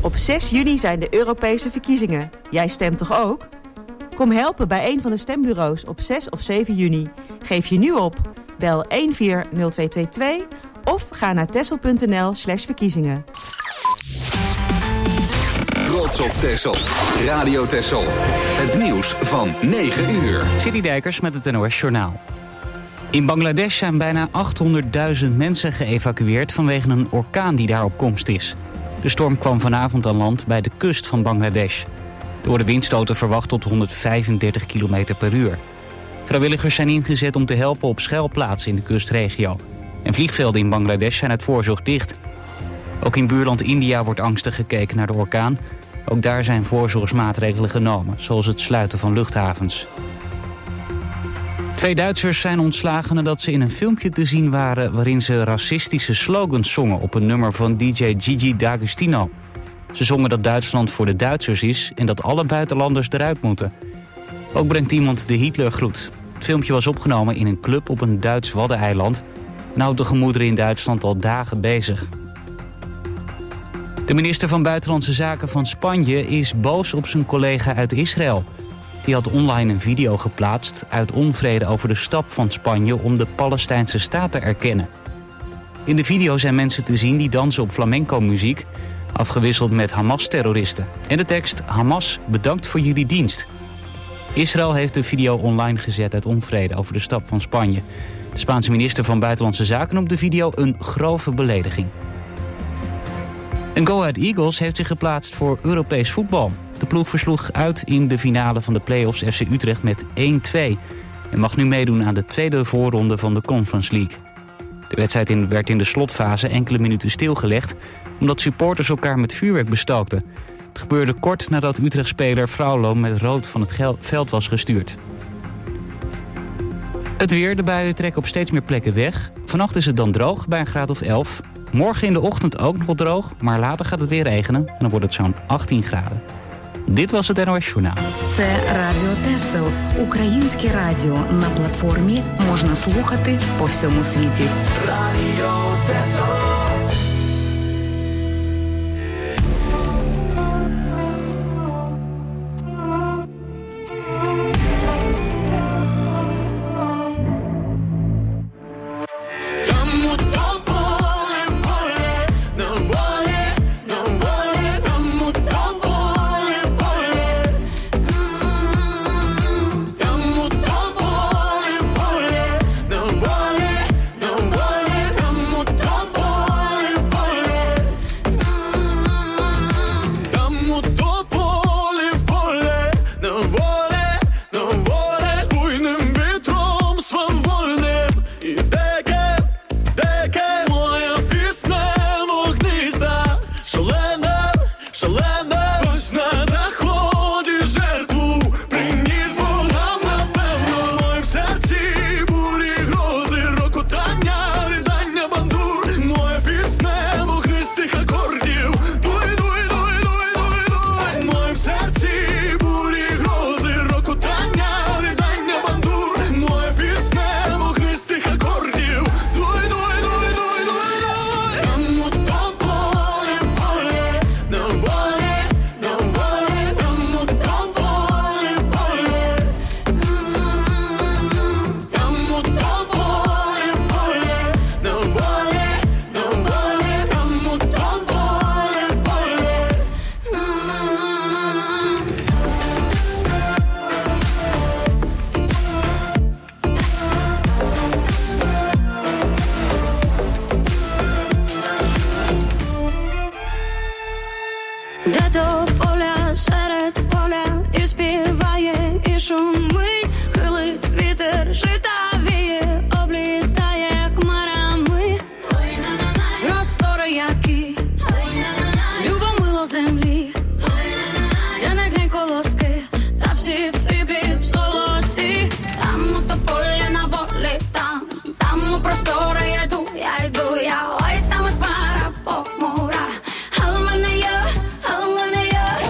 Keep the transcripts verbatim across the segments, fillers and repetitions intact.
Op zes juni zijn de Europese verkiezingen. Jij stemt toch ook? Kom helpen bij een van de stembureaus op zes of zeven juni. Geef je nu op. Bel een vier nul twee twee twee of ga naar texel.nl slash verkiezingen. Trots op Texel. Radio Texel. Het nieuws van negen uur. City Dijkers met het N O S Journaal. In Bangladesh zijn bijna achthonderdduizend mensen geëvacueerd vanwege een orkaan die daar op komst is. De storm kwam vanavond aan land bij de kust van Bangladesh. Er worden windstoten verwacht tot honderdvijfendertig kilometer per uur. Vrijwilligers zijn ingezet om te helpen op schuilplaatsen in de kustregio. En vliegvelden in Bangladesh zijn uit voorzorg dicht. Ook in buurland India wordt angstig gekeken naar de orkaan. Ook daar zijn voorzorgsmaatregelen genomen, zoals het sluiten van luchthavens. Twee Duitsers zijn ontslagen nadat ze in een filmpje te zien waren waarin ze racistische slogans zongen op een nummer van D J Gigi D'Agostino. Ze zongen dat Duitsland voor de Duitsers is en dat alle buitenlanders eruit moeten. Ook brengt iemand de Hitlergroet. Het filmpje was opgenomen in een club op een Duits waddeneiland en houdt de gemoederen in Duitsland al dagen bezig. De minister van Buitenlandse Zaken van Spanje is boos op zijn collega uit Israël. Die had online een video geplaatst uit onvrede over de stap van Spanje om de Palestijnse staat te erkennen. In de video zijn mensen te zien die dansen op flamenco-muziek, afgewisseld met Hamas-terroristen. En de tekst: Hamas, bedankt voor jullie dienst. Israël heeft de video online gezet uit onvrede over de stap van Spanje. De Spaanse minister van Buitenlandse Zaken noemt de video een grove belediging. En Go Ahead Eagles heeft zich geplaatst voor Europees voetbal. De ploeg versloeg uit in de finale van de play-offs F C Utrecht met één twee. En mag nu meedoen aan de tweede voorronde van de Conference League. De wedstrijd in, werd in de slotfase enkele minuten stilgelegd omdat supporters elkaar met vuurwerk bestookten. Het gebeurde kort nadat Utrecht-speler Fraulo met rood van het veld was gestuurd. Het weer, de buien trekken op steeds meer plekken weg. Vannacht is het dan droog bij een graad of elf. Morgen in de ochtend ook nog wat droog, maar later gaat het weer regenen en dan wordt het zo'n achttien graden. Dit was het N O S Journaal. Це Радіо Тесел, українське радіо. На платформі можна слухати по всьому світі. Радіо Тесел. Ой, там от пара похмура, але в мене є, але в мене є.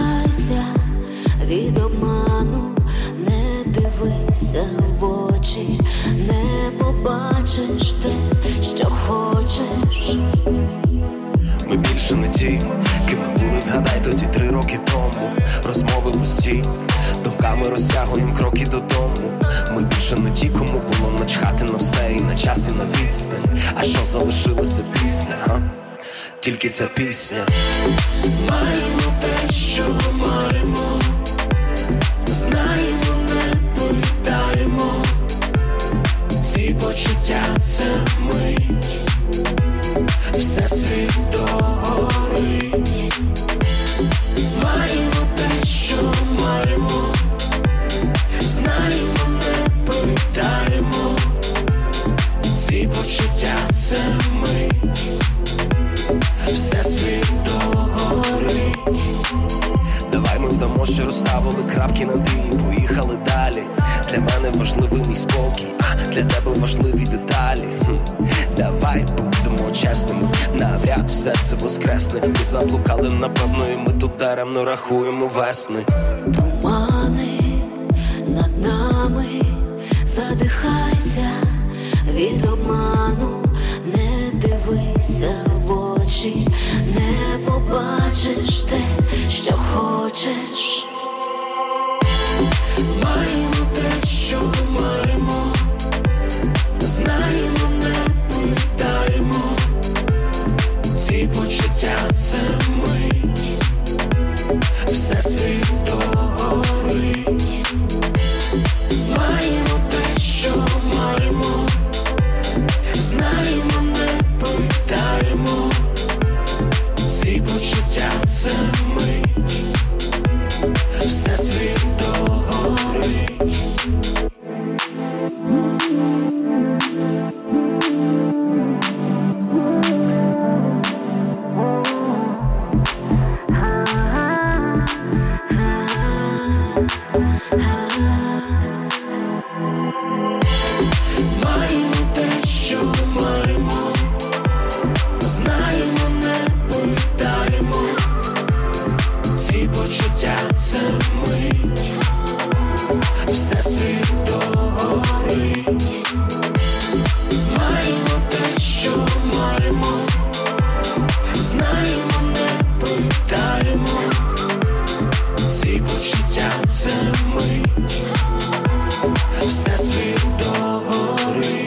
задихайся від обману, не дивися в очі, не побачиш те, що хочеш. Ми більше не ті, ким ми були, згадай тоді три роки тому. Розмови пусті, думками розтягуєм кроки додому. Ми більше не ті, кому було начхати на все і на час, і на відстань. А що залишилося після, га? Тільки ця пісня. Маємо те, що маємо, знаємо, не питаємо. Ці почуття — це мить, все світ догорить. Маємо те, що маємо, знаємо, не питаємо. Ці почуття — це мить, все світ догорить. Давай ми вдамо, що розставили крапки над «і», поїхали далі. Для мене важливий мій спокій, а для тебе важливі деталі. Хм. Давай будемо чесними, навряд все це воскресне. Ми заблукали, напевно, і ми тут даремно рахуємо весни. Тумани над нами, задихайся від обману, не дивися в очі, не побачиш те, що хочеш. Маємо те, що маємо, знаємо, не питаємо. Ці почуття — це мить, все світ догорить. Маємо те, що маємо, знаємо, не питаємо. Ці почуття — це мить, все світ догорить. Маємо те, що маємо, знаємо, не питаємо. Ці почуття — це мить, все світ догорить. Маємо те, що маємо, знаємо, не питаємо. Ці почуття — це мить, все світ догорить.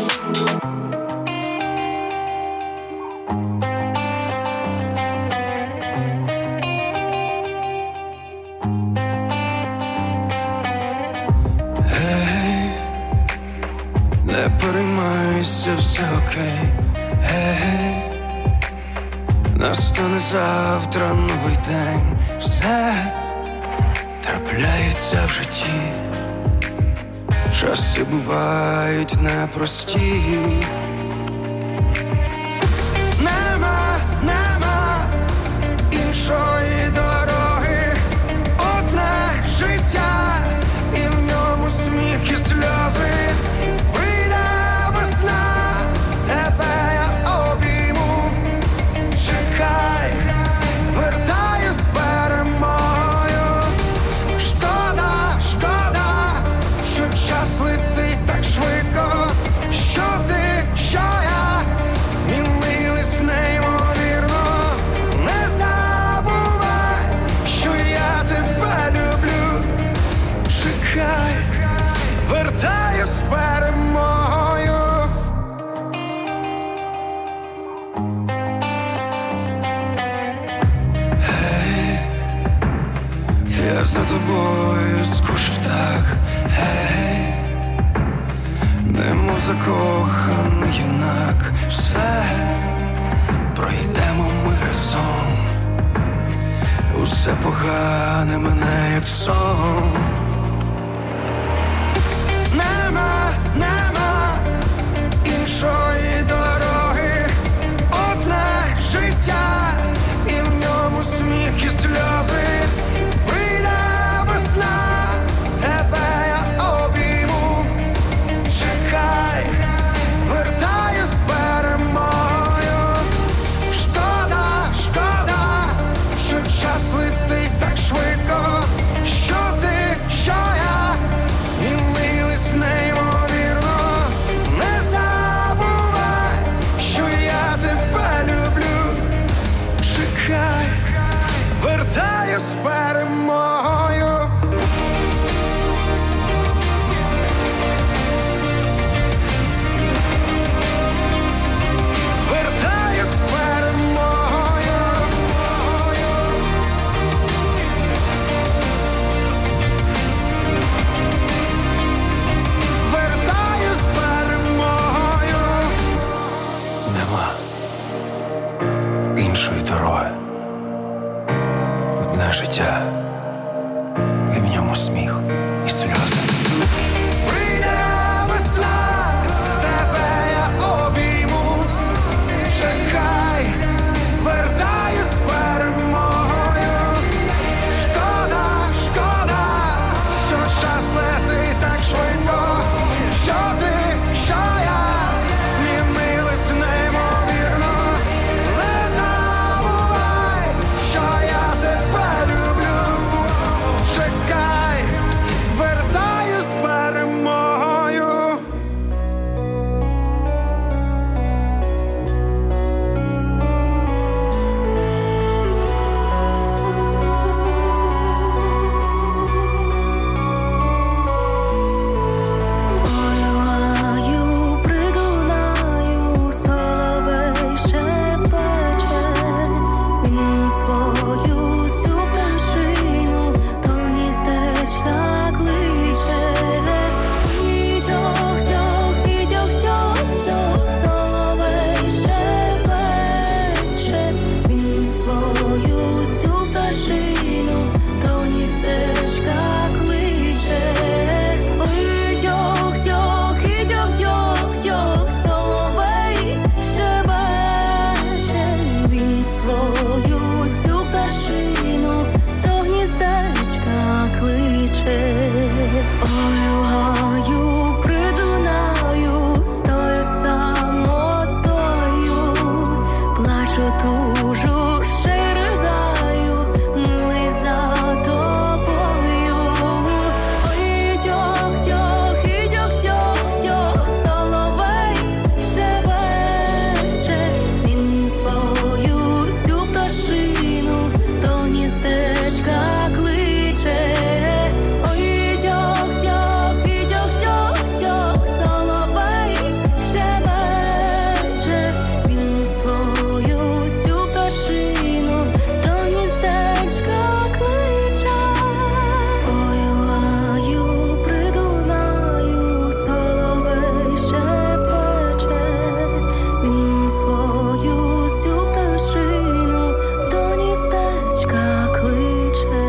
Не переймайся, все окей, гей, настане завтра новий день. Все трапляється в житті, часи бувають непрості. Нема, нема іншої дороги, одне життя, і в ньому сміх і сльози. Тебе я обійму, чекай, вертаюсь перемогою. Шкода, шкода, що час летить так швидко. Що ти, що я, змінились неймовірно. Не забувай, що я тебе люблю. Чекай, вертаюсь перемогою. Я за тобою скучив так, гей, немов закоханий юнак. Все пройдемо ми разом, усе погане мене як сон. Нема, нема іншої дороги, одне життя, і в ньому сміх і сльози. Тебе я обійму, чекай, вертаюсь перемогою. Шкода, шкода, що час летить так швидко. перемогою. Вертаю з перемогою. Вертаю з перемогою. Нема іншої дороги. Одне життя, і в ньому сміх і сльози. Прийде весна, тебе я обійму. Чекай, вертаю з перемогою. Шкода, шкода, що час летить так швидко. Що ти, що я, змінились неймовірно. Не забувай, що я тебе люблю. Чекай, вертаю з перемогою. Ой, придунаю, соловей шепече, він свою сю пташину до гніздечка кличе. І тьох-тьох, і тьох-тьох-тьох, соловей шепече, він свою сю пташину до гніздечка кличе. Ой, тьох-тьох, і тьох-тьох-тьох, соловей шепече, він свою сю пташину до гніздечка кличе. Ой, у гаю при Дунаю стою самотою, плачу, тужу, ще й ридаю, милий за тобою. Ой, тьох-тьох, і тьох-тьох-тьох, соловей шепече, він свою сю пташину до гніздечка кличе. Ой, тьох-тьох, і тьох-тьох-тьох, соловей шепече, він свою сю пташину до гніздечка кличе. Ой, у гаю при Дунаю соловей шепече, він свою сю пташину до гніздечка кличе.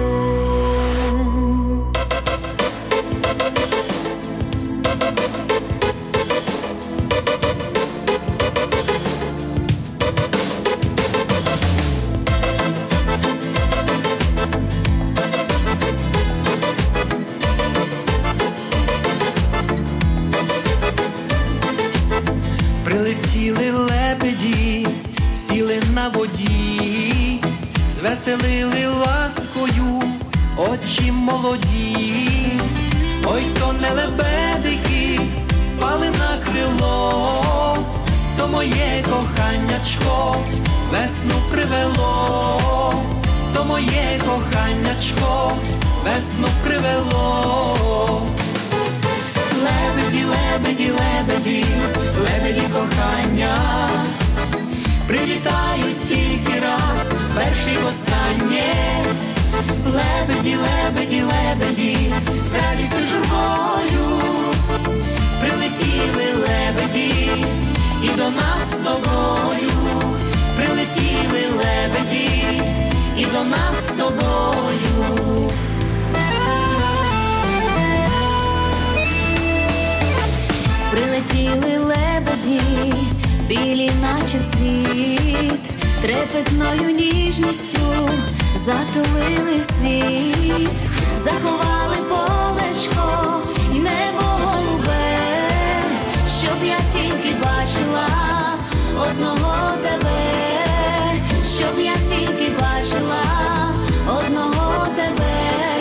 Прилетіли лебеді, сіли на воді, звеселили ласкою очі молоді. Ой, то не лебедики впали на крило, то моє коханячко весну привело, то моє коханячко весну привело. Лебеді, лебеді, лебеді, лебеді кохання, прилітають тільки раз, перший востаннє. Лебеді, лебеді, лебеді, з радістю журбою, прилетіли лебеді і до нас з тобою, прилетіли лебеді і до нас з тобою. Прилетіли лебеді, білі наче цвіт, трепетною ніжністю затулили світ, заховали полечко і небо голубе, щоб я тільки бачила одного тебе, щоб я тільки бачила одного тебе.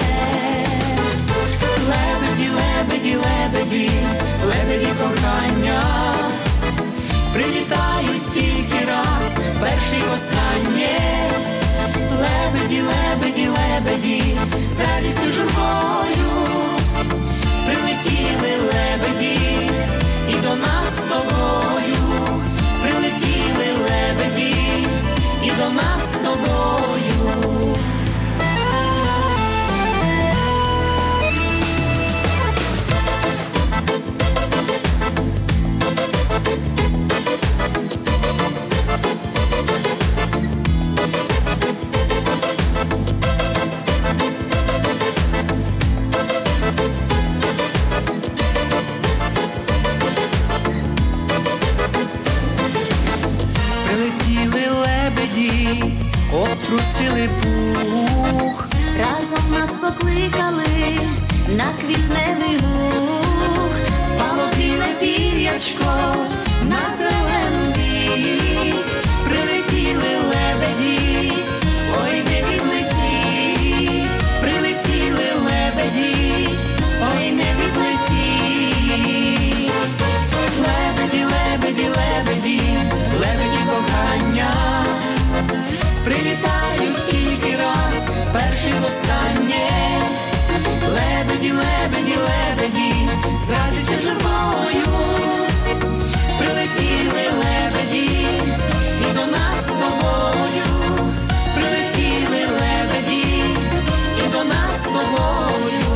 Лебеді, лебеді, лебеді, лебеді кохання, прилітають тільки раз, перший останнє. Лебеді, лебеді, лебеді, покликали на квітневий луг, впало біле пір'ячко на зелену віť, прилетіли лебеді, ой, не відлетіть, прилетіли лебеді, ой, не відлетіть. Лебеді, лебеді, лебеді, лебеді кохання, прилітають тільки раз, перший востаннє. Лебеді, лебеді, лебеді, з радістю живою, прилетіли лебеді, і до нас з тобою, прилетіли лебеді, і до нас з тобою.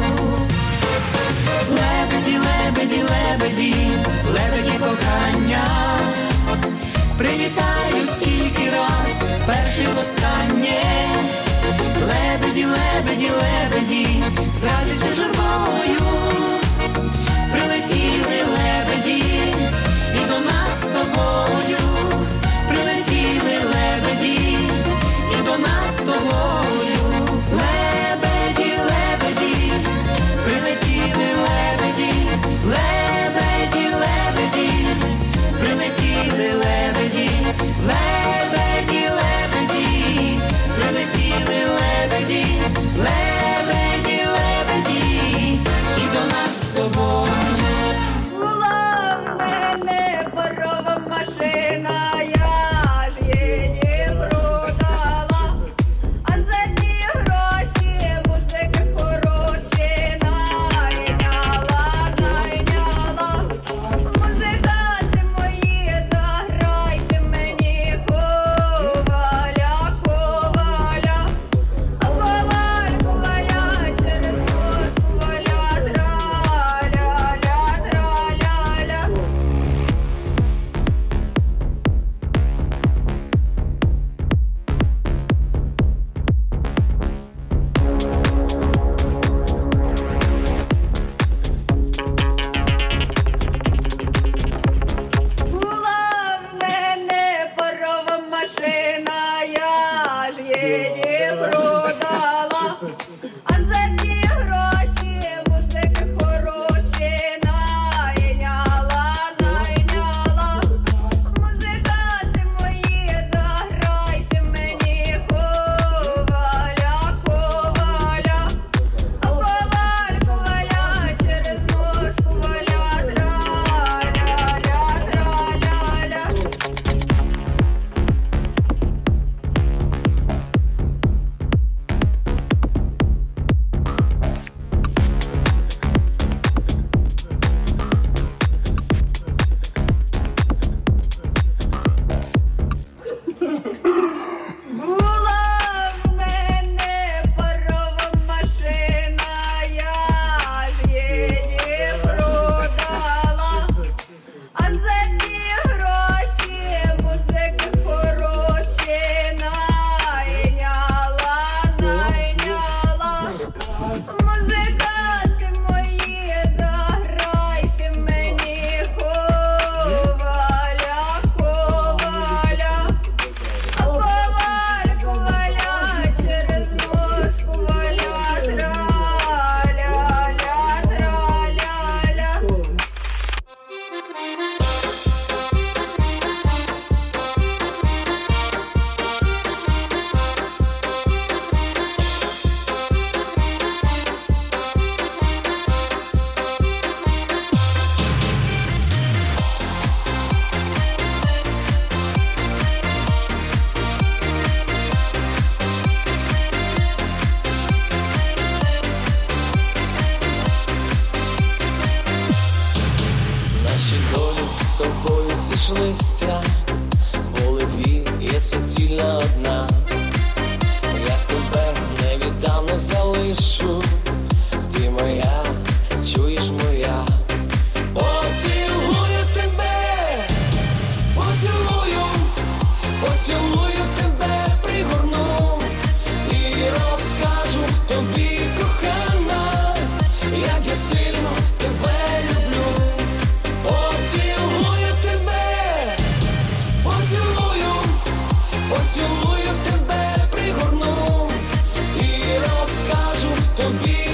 Лебеді, лебеді, лебеді, лебеді кохання, прилітають тільки раз, перший востаннє. Лебеді, лебеді, лебеді, з радістю живою, прилетіли лебеді, і до нас з тобою, прилетіли лебеді, і до нас з тобою. Лебеді, лебеді, прилетіли лебеді, лебеді, лебеді, прилетіли лебеді, лебеді, лебеді, прилетіли лебеді, лебеді, лебеді, і до нас з тобою. Була в мене парова машина, я ж її продала, а за ті гроші музики хороші найняла, найняла. Музиканти мої, заграйте мені коваля, коваля, а коваль, коваля, через мозку валя, траля-ля, траля-ля. Була в мене парова машина, я ж її продала, а за ті гроші музики хороші найняла, найняла. Музиканти мої, заграйте мені коваля, коваля, а коваль, коваля, через ножку валя, траля-ля, траля-ля. Була в мене парова машина, я ж її продала, а за ті гроші музики хороші найняла, найняла. Музиканти мої, заграйте мені коваля, коваля, а коваль, коваля, через ножку валя, траля-ля, траля-ля. Наші долі з тобою зійшлися, були дві, є суцільна одна. Я тебе не віддам, не залишу, ти моя, чуєш моя. Поцілую тебе, поцілую, поцілую тебе, пригорну і розкажу тобі, кохана, як я сильно тебе люблю. Поцілую тебе, поцілую, поцілую тебе, пригорну і розкажу тобі.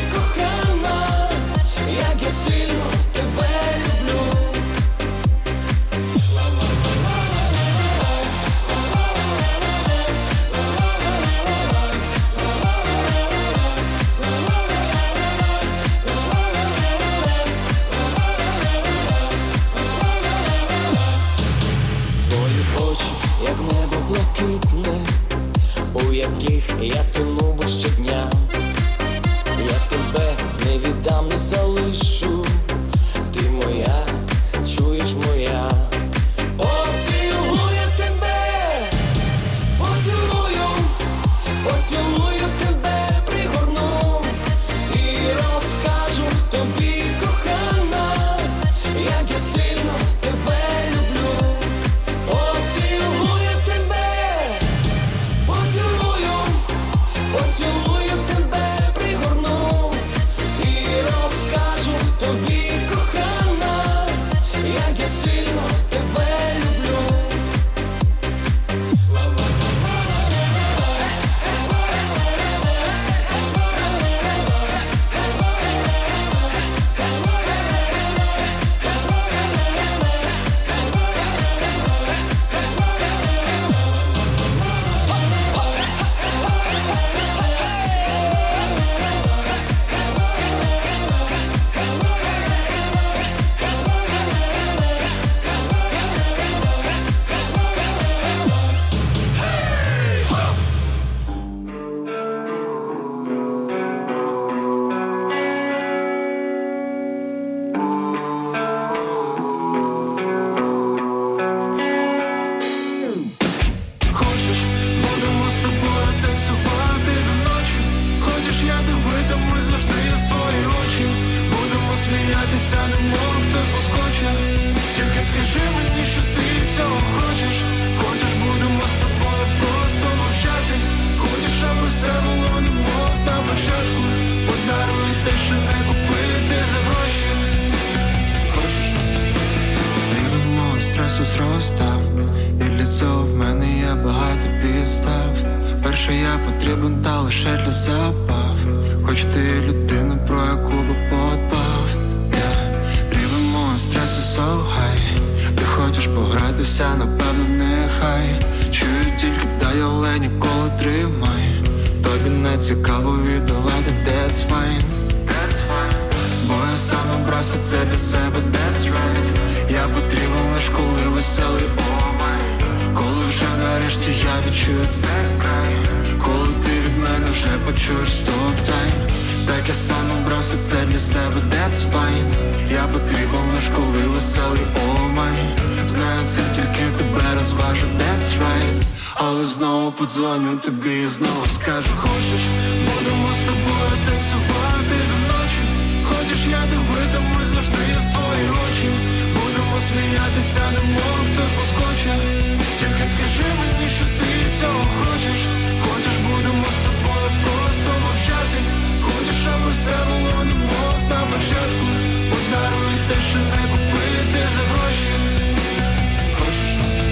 сміятися не мов, хтось лоскоче. Тільки скажи мені, що ти цього хочеш. Хочеш, будемо з тобою просто мовчати. Хочеш, аби все було немов на початку. Подарую те, що не купити за гроші. Хочеш? Рівень мого стресу зростав, і для цього в мене є багато підстав. Перше я потрібен, та лише для забав. Хоч ти людина, про яку би подбав. yeah. Рівень мого стресу so high. Ти хочеш погратися, напевно, нехай. Чую тільки дай, але ніколи тримай. Тобі не цікаво віддавати, that's fine, that's fine. Бо я саме брався це для себе, that's right. Я потрібен лиш коли веселий, oh my. Коли вже нарешті я відчую це край. Коли ти від мене вже почуєш stop time. Так я сам обрався це для себе, that's fine. Я потрібен лиш коли веселий, oh my. Знаю, це тільки тебе розважу, that's right. Але знову подзвоню тобі і знову скажу: хочеш, будемо з тобою танцювати до ночі. Хочеш, я дивитимусь завжди в твої очі. Будемо сміятися, немов хтось лоскоче. Тільки скажи мені, що ти цього хочеш. Хочеш, будемо з тобою просто мовчати. Хочеш, аби все було немов на початку. Подарую те, що не купити за гроші. Хочеш?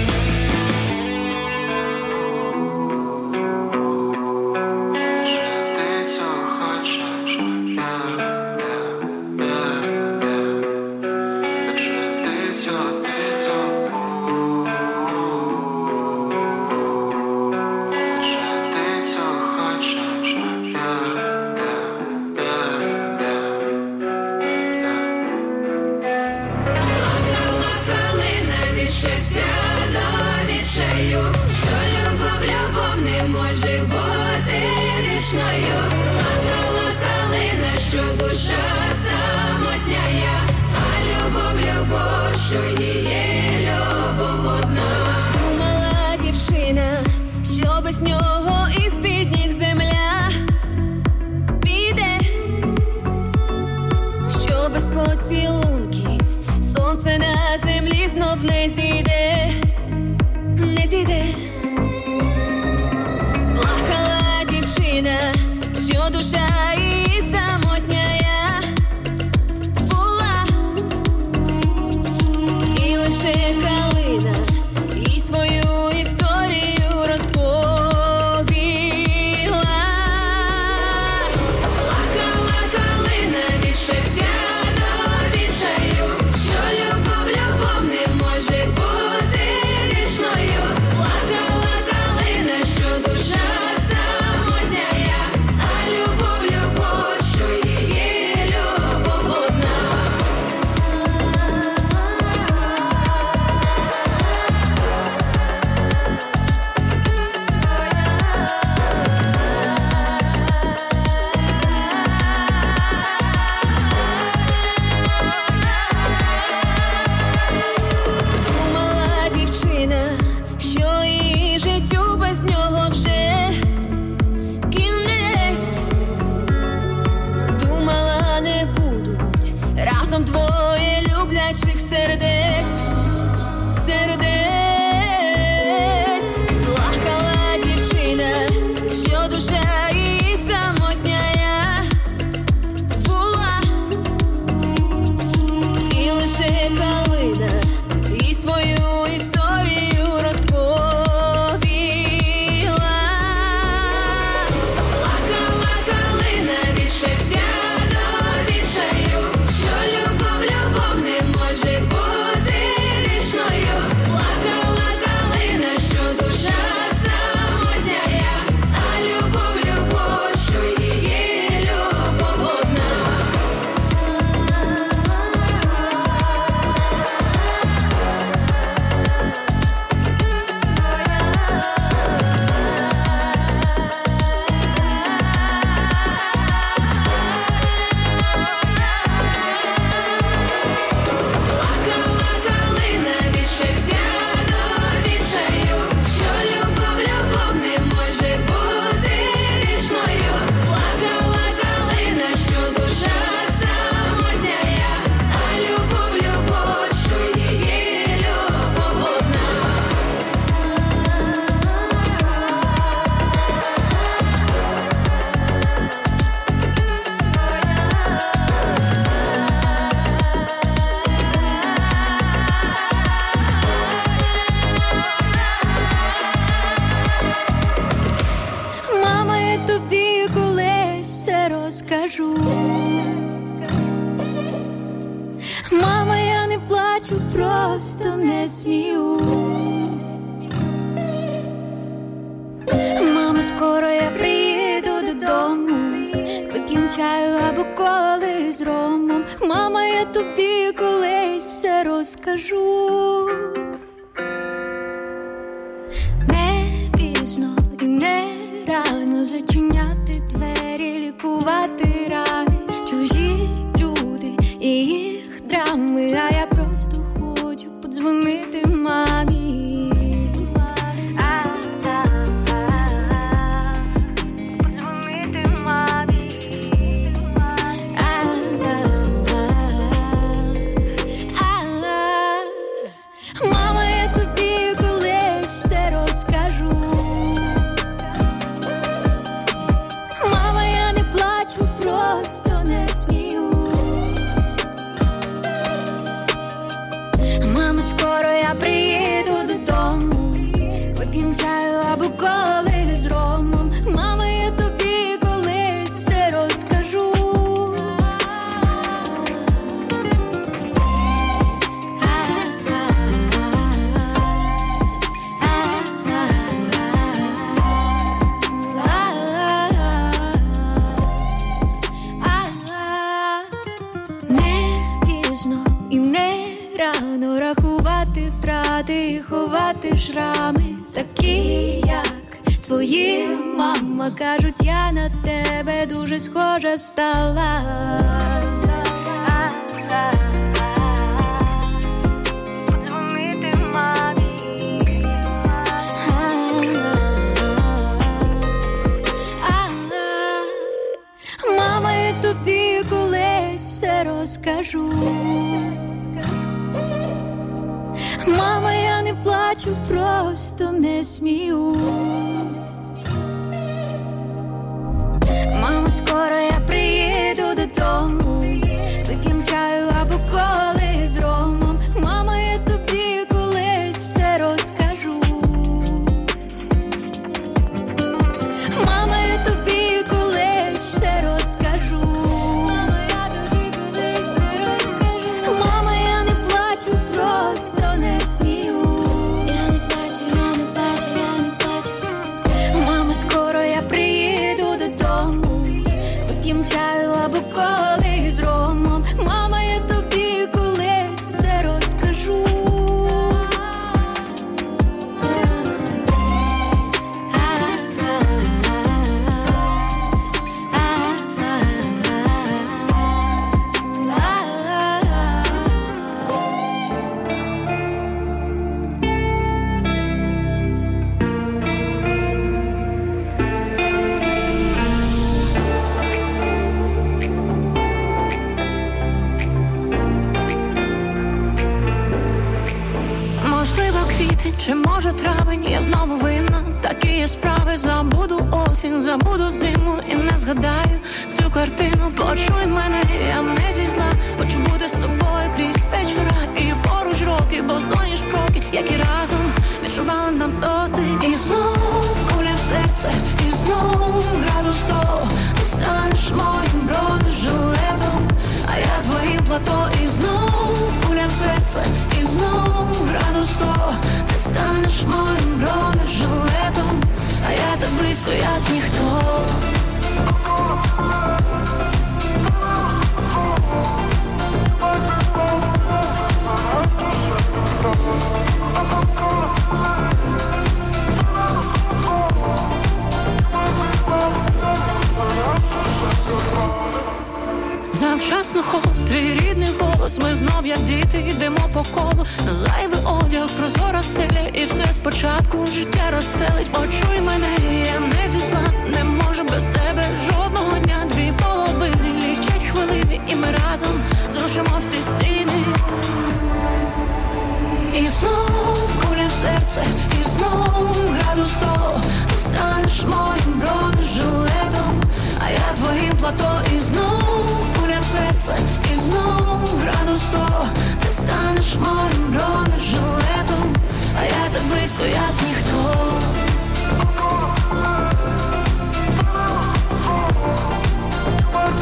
Чи ти цього хочеш? Yeah, yeah, yeah, yeah. Так чи ти цього, ти цього? Чи ти цього хочеш? Yeah, yeah, yeah, yeah, yeah. Плакала калина від щастя до відчаю, що любов, любов не може бути вічною. Плакала калина, що душа самотняя, а любов, любов, що її любов одна. Думала дівчина, що без нього із-під ніг земля піде, що без поцілунків сонце на землі знов не зійде, не зійде. Плакала дівчина, що душа її самотняя була, і лише калина і свою історію розповіла. Плакала калина від щастя до відчаю, що любов, любов не може бути розкажу. Мама, я не плачу, просто не сміюсь. Мама, скоро я приїду додому, вип'єм чаю або коли з ромом. Мама, я тобі колись все розкажу. Не пізно і не рано зачиняти двері, лікувати рани, чужі люди і їх драми, а я просто хочу подзвонити мамі. Подзвонити мамі. Мама, я тобі колись все розкажу. Мама, я не плачу, просто не сміюсь. Мама, скоро я приїду додому, вип'єм чаю або коли з ромом. Мама, я тобі колись все розкажу. Не пізно і не рано рахувати втрати і ховати шрами, такі як твої. Мама, кажуть, я на тебе дуже схожа стала. Подзвонити мамі. Мама, я тобі колись все розкажу. Мама, я не плачу, просто не сміюсь. Мама, скоро я приїду додому, вип'єм чаю або коли з ромом. Мама, я тобі колись все розкажу. Мама, я тобі колись все розкажу. Мама, я тобі колись все розкажу. Мама, я не плачу, просто не сміюсь. Я не плачу, я не плачу, я не плачу. Мама, скоро я приїду додому, вип'єм чаю або коли з ромом. Мама, я тобі колись все розкажу. Можливо, квітень, чи може травень, я знову винна. Такі є справи, забуду осінь, забуду зиму і не згадаю цю картину. Почуй мене, я не зі зла, хочу бути з тобою крізь вечора і поруч роки, бо соняш кроки, які разом відчували нам дотик. І знов куля в серце, і знов градус сто. Ти станеш моїм бронежилетом, а я твоїм плато. І знов куля в серце, і знов градус сто. Ти станеш моїм бронежилетом, а я так близько, як ніхто. Завчасно холод, твій рідний голос. Ми знов як діти йдемо по колу. Зайвий одяг, прозора стеля, і все спочатку життя розстелить. Почуй мене, я не зі зла, не можу без тебе жодного дня. Дві половини лічать хвилини, і ми разом зрушимо всі стіни. І знов куля в серце, і знов градус сто. Ти станеш моїм бронежилетом, а я твоїм плато. І знов куля в серце, і знов градус сто. Ти станеш моїм бронежилетом, а я так близько, як ніхто.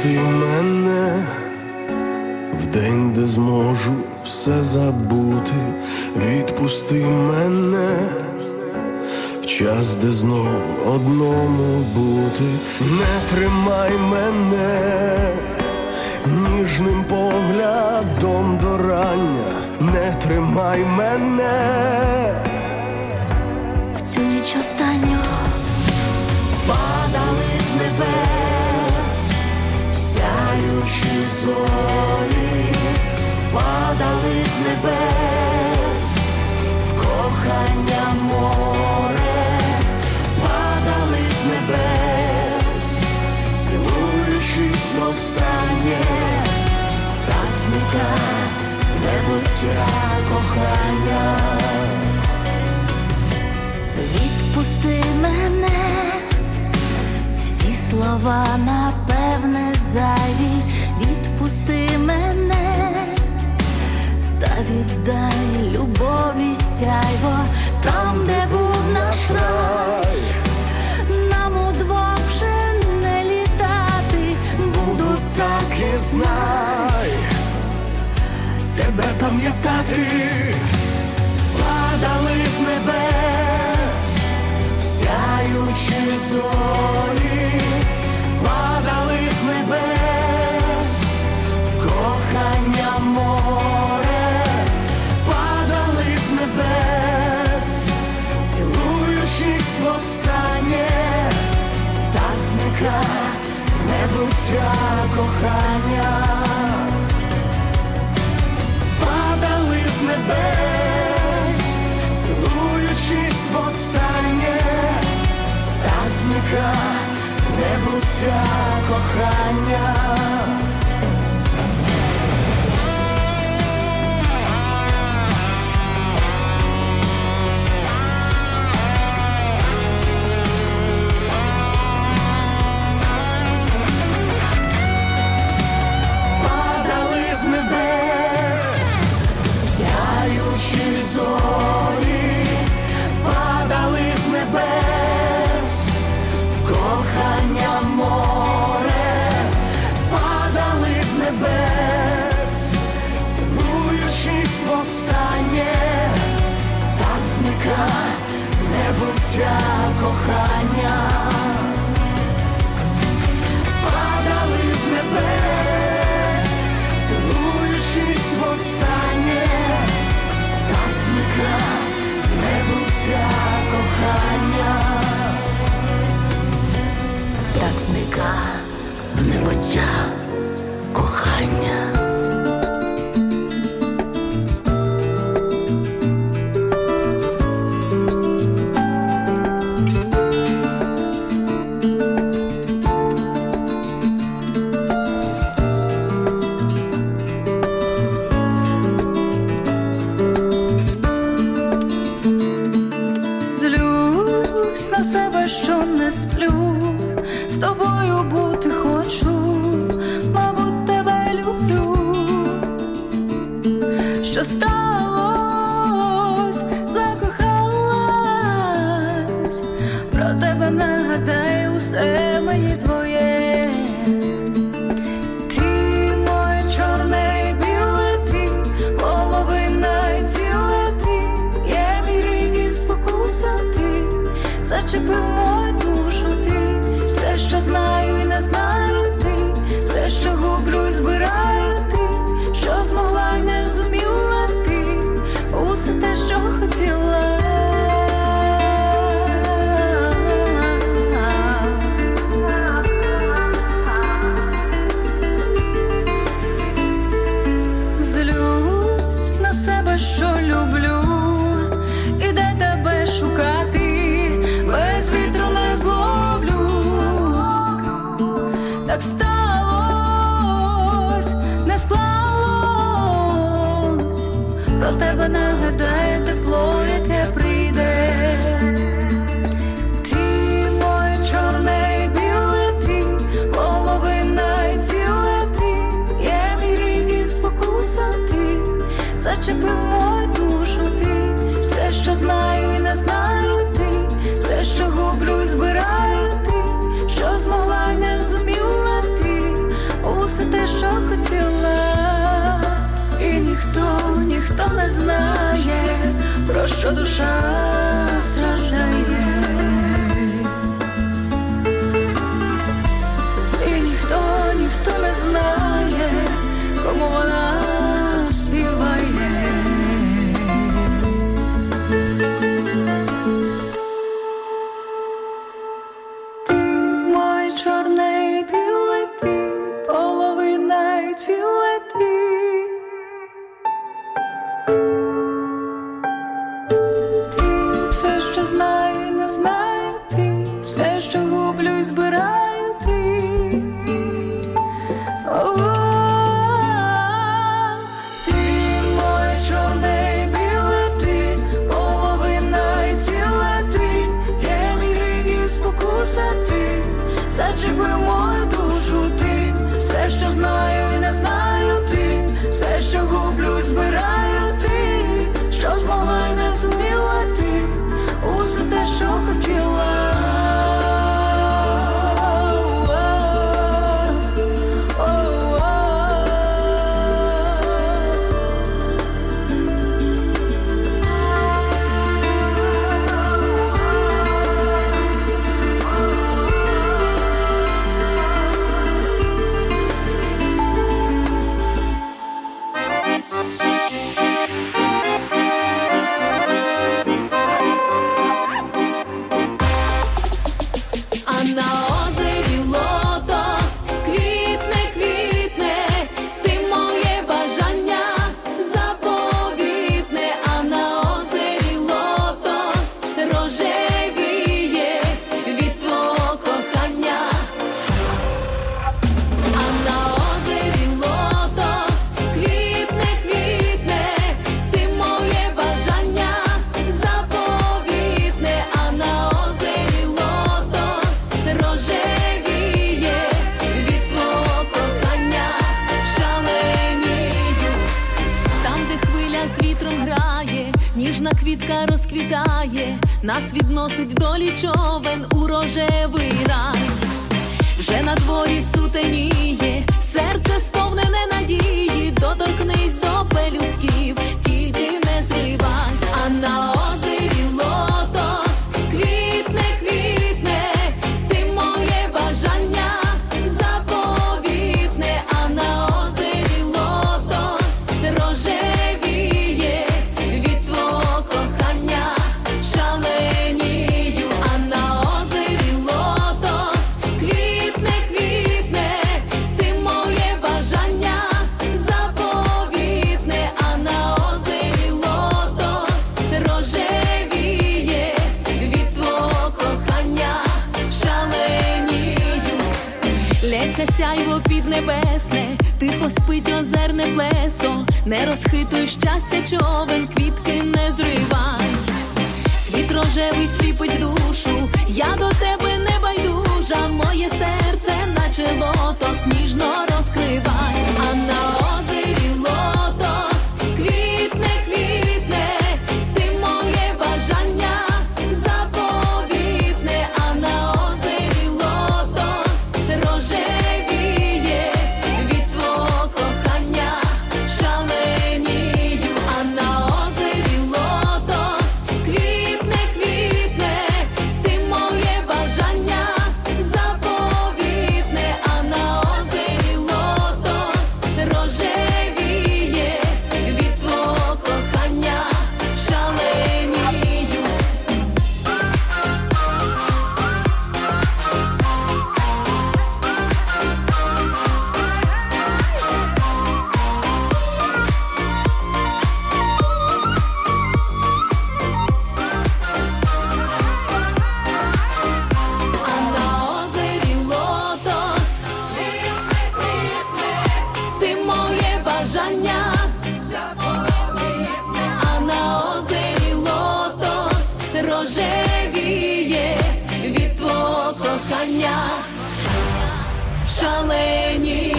Відпусти мене в день, де зможу все забути. Відпусти мене в час, де знов одному бути. Не тримай мене ніжним поглядом до рання. Не тримай мене в цю ніч останню. Падали з небес сяючі зорі, падали з небес в кохання море, падали з небес, цілуючись востаннє, так зникає в небуття кохання. Відпусти мене, всі слова напевне зайві. Відпусти мене, та віддай любові сяйво. Там, де був наш рай, нам удвох вже не літати. Буду так і знай, тебе пам'ятати. Падали з небес сяючі зорі, падали з небес в кохання море, падали з небес, цілуючись востаннє, так зникає в небуття кохання. Падали з небес, цілуючись востаннє, так зникає в небуття кохання. Падали з небес сяючі зорі, падали з небес в кохання море, падали з небес, цілуючись востаннє, так зникає в небуття кохання. Падали з небес, цілуючись востаннє, так зникає в небуття кохання. Так зникає в небуття кохання. Злюсь на себе, що не сплю, з тобою бути хочу, мабуть, тебе люблю. Що сталось, закохалась, про тебе нагадаю, все мені твоє. Ти моє чорне і біле, ти половина і ціле, ти є мій рік і спокуса, ти зачепив мою душу, ти все, що знаю і не знаю, ти все, що гублю і збираю, ти що змогла, не зуміла, ти усе те, що хотіла. що душа страждає. І ніхто, ніхто не знає, кому вона співає. Ти мой чорний білий, ти половина й ціле ти. Ти все, що знаю, не знаю, ти все, що гублю і збираю, ти. О-о-о. Ти моє чорне і біле, ти половина і ціле ти. Є мій гріх і спокуса ти, зачепи мою душу ти. Все, що знаю і не знаю ти, все, що гублю і збираю ти. Що змогла й не зуміла ти, усе те, що хотіла. А на озері лотос квітне, квітне, ти моє бажання заповітне. А на озері лотос рожевіє від твого кохання. А на озері лотос квітне, квітне, ти моє бажання заповітне. А на озері лотос рожевіє від твого кохання, шаленію. Там, де хвиля з вітром грає, ніжна квітка розквітає, нас відносить долі човен у рожевий рай. Вже на дворі сутеніє, серце сповнене надії, доторкнись до пелюстків, тільки не зривай. А на озері лотос квітне, квітне, ти моє бажання заповітне. А на озері лотос рожевіє від твого кохання, шаленію. А на озері лотос квітне, квітне, ти моє бажання заповітне. А на озері лотос рожевіє від твого кохання, шаленію. Лється сяйво піднебесне, тихо спить озерне плесо. Не розхитуй щастя човен, квітки не зривай. Світ рожевий сліпить душу, я до тебе не байдужа. Моє серце наче лотос ніжно розкривай. А на озері лотос квітне, квітне, ти моє бажання заповітне. А на озері лотос рожевіє від твого кохання, шаленію. А на озері лотос квітне, квітне, ти моє бажання заповітне. А на озері лотос рожевіє від твого кохання, шаленію. А на озері лотос ти моє бажання заповітне. А на озері лотос рожевіє від твого кохання, шаленію.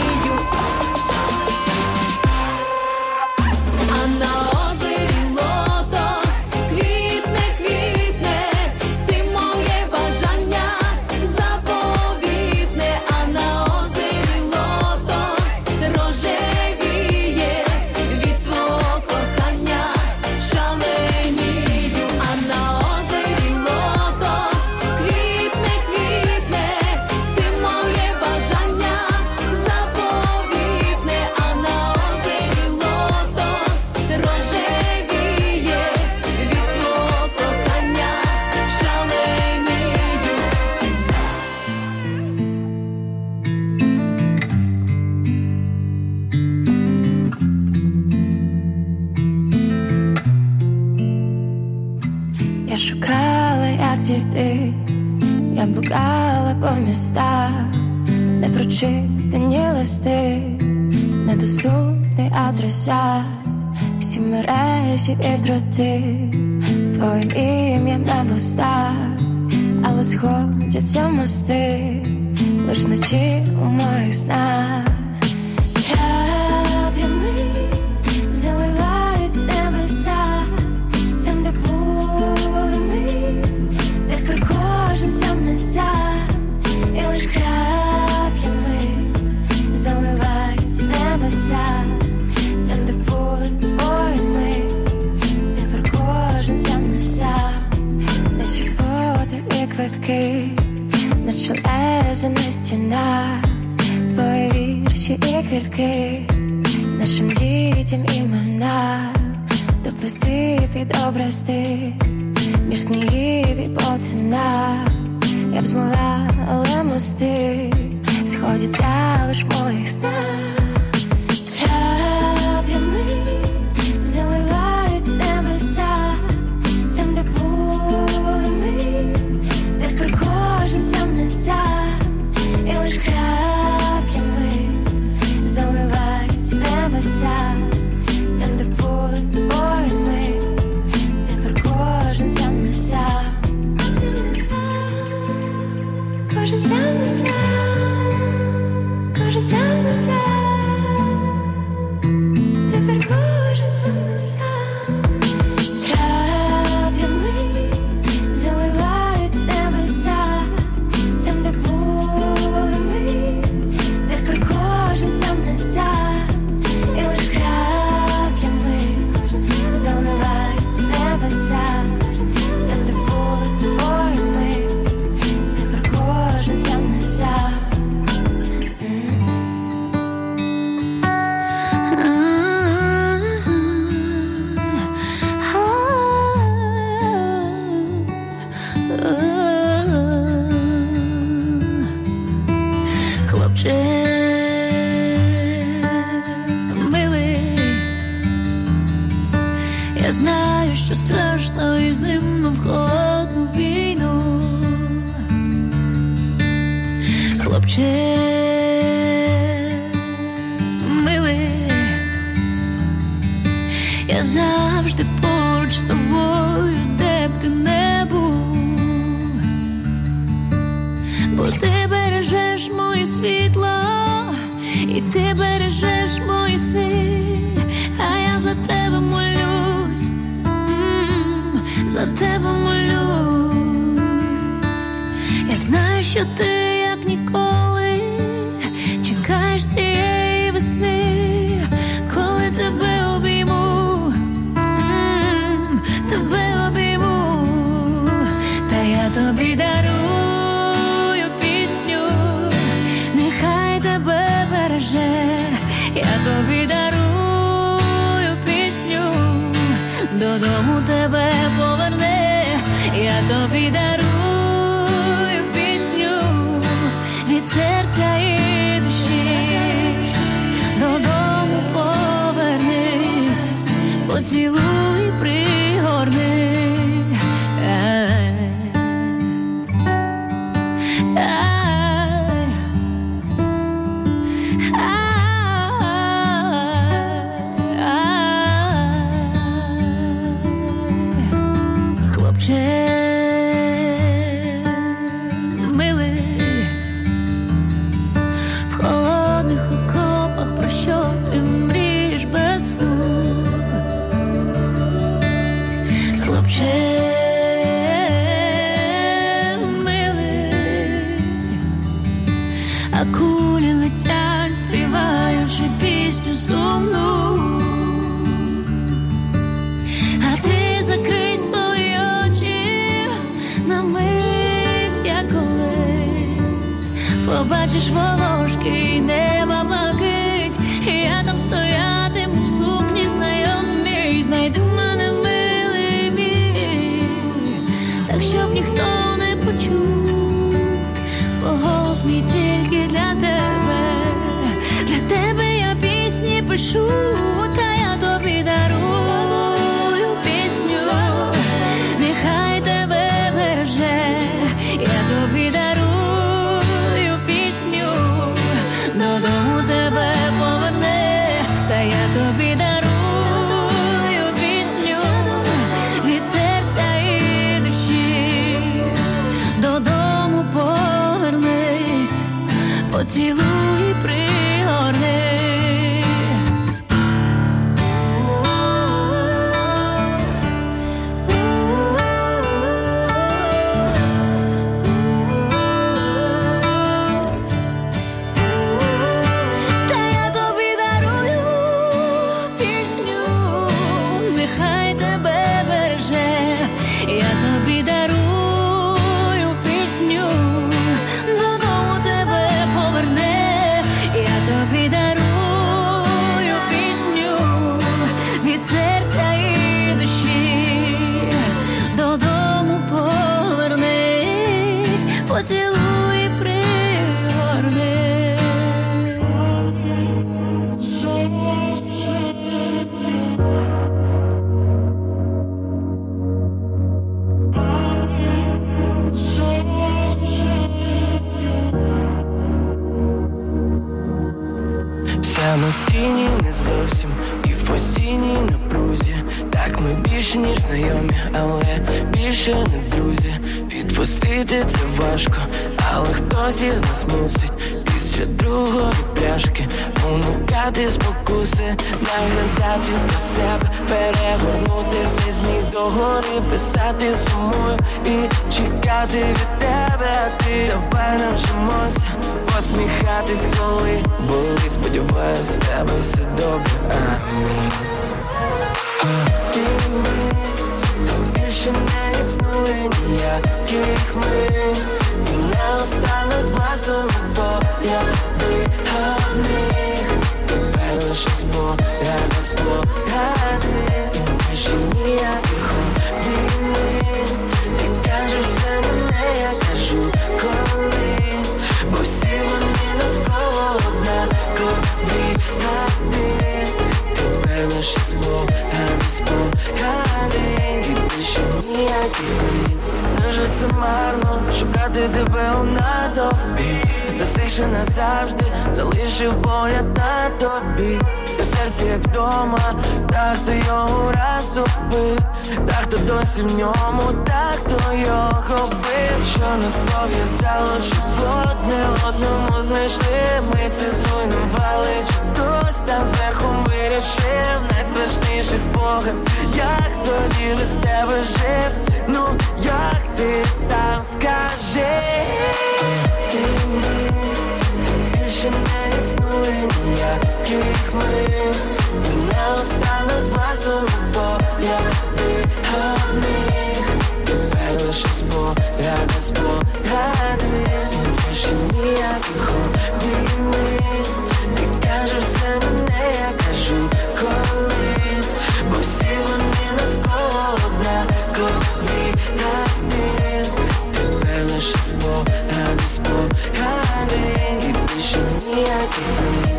А на озері лотос квітне, квітне, ти моє бажання заповітне. А на озері лотос рожевіє від твого кохання, шаленію. Я шукала, як дійти, я блукала по містах, не прочитані листи, недоступний адреса, всі мережі і дроти, твоїм ім'ям на вустах, але сходяться мости, лиш вночі у моїх снах. Краплями заливають небеса, там, де були ми, де про кожен сам не сам, і лиш краплями заливають небеса, там, де були твої ми, де про кожен сам не сам, наші фото і квитки, наче лезо на стінах, твої вірші і квітки, нашим дітям імена, доплести під образти, між снігів і потина. Я б змогла, але мости сходяться лиш в моїх снах. Краплями заливають небеса, там, де були ми, де про кожен сам не сам, і лиш краплями заливають небеса, там, де були твої ми, де про кожен сам не сам, кожен сам не сам, кожен сам не сам, тепер кожен сам не сам. Краплями заливають небеса, там, де були ми, де про кожен сам не сам, і лиш краплями заливають небеса, там, де були твої ми, де про кожен сам не сам. Хлопче милий, я знаю, що страшно і зимно в холодну війну. Хлопче милий, я завжди поруч з тобою, де б ти не був, бо ти бережеш моє світло, і ти бережеш мої сни, а я за тебе молюсь, м-м, за тебе молюсь. Я знаю, що ти, як ніколи, чекаєш цієї весни, коли тебе обійму, м-м, тебе обійму, та я тобі дарую пісню, нехай тебе береже, я тобі дарую пісню, додому тебе поверне, я тобі дарую пісню, від серця і душі, додому повернись, поцілуй, пригорни. Хлопче милий, в холодних окопах про що ти мрієш без сну. Хлопче милий, а кулі летять, співаючи пісню сумну, а ти закрий свої очі на мить, як колись побачиш волошки, неба блакить, і я там стоятиму в сукні знайомій, знайди мене, милий мій, так щоб ніхто не почув, бо голос мій тільки для тебе, для тебе я пісні пишу, та я тобі дарую пісню, нехай тебе Самостійні не зовсім і в постійній напрузі. Так ми більше ніж знайомі, але більше не друзі. Відпустити це важко, але хтось із нас мусить після другої пляшки уникати спокуси, наглядати про себе, перегорнути все з ніг до гори, писати сумою і чекати від тебе. А ти давай навчимося посміхатись, коли болить. Сподіваюсь, з тебе все добре, амінь. А ти ми, більше не існує ніяких ми, і не остануть базу, бо я дихав них. Тепер лише спогади, спогади, і більше ніяких обіймів. Ти кажеш все мене, я кажу коли, бо всі вони навколо однакові, а ти тепер лише спогади, спогади, і більше ніяких обіймів. Невже це марно шукати тебе у натовпі? Застигши назавжди, залишив погляд на тобі. Ти в серці як вдома, так хто його розтопив, так хто досі в ньому, так хто його бив. Що нас пов'язало, щоб одне одному знайшли. Ми це зруйнували, чи хтось там зверху вирішив. Найстрашніший спогад, як тоді без тебе жив. Ну як ти там скажи? Ти ми, більше не існує ніяких ми, і не остануть базу, бо я дихав них. Тепер лише спогади, спогади, і більше ніяких обіймів. Ти кажеш все мене, я кажу коли, бо всі вони навколо однакові, а ти тепер лише спогади, спогади, і більше ніяких обіймів.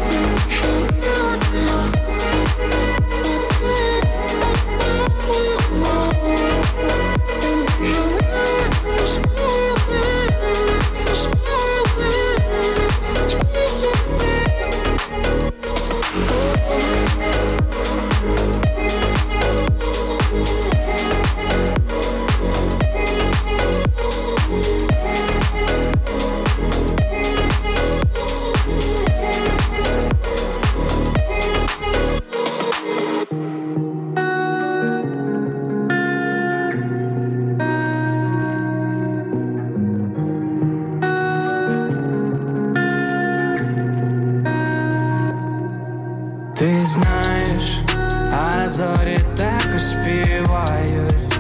Ти знаєш, а зорі так співають,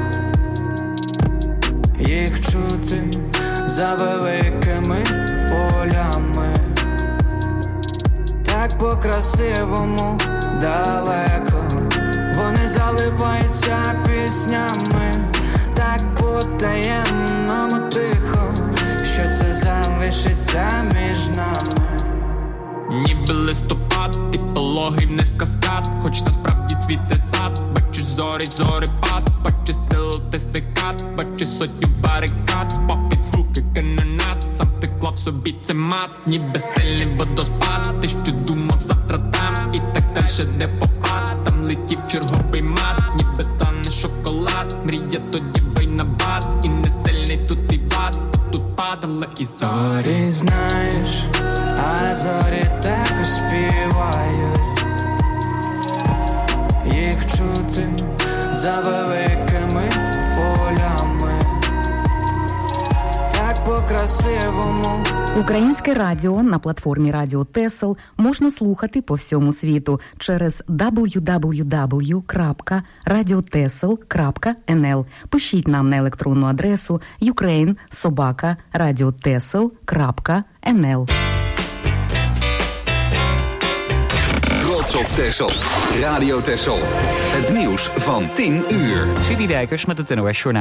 їх чути за великими полями, так по-красивому далеко, вони заливаються піснями, так по-таємному тихо, що це залишиться між нами. Ніби листопад, і пологий вниз каскад, хоч насправді цвіте сад. Бачиш зорі, зорепад, бачиш стил, ти стикат, бачиш сотню барикад, спопить звуки канонат, сам ти клав собі це мат, ніби сильний водоспад. Ти що думав завтра там, і так дальше не попад. Там летів черговий мат, ніби тане шоколад. Мрія тоді бий на бат, і не сильний тут твій бат, тут падали і зорі. Ти знаєш, а зорі так співають, їх чути за великими полями, так по-красивому. Українське радіо на платформі Радіо Тесел можна слухати по всьому світу через дабл ю дабл ю дабл ю крапка радіотесел крапка ен ел. Пишіть нам на електронну адресу юкрейн собака радіотесел крапка ен ел. Trots op Texel. Radio Texel. Het nieuws van tien uur. Sidney Dijkers met het N O S Journaal.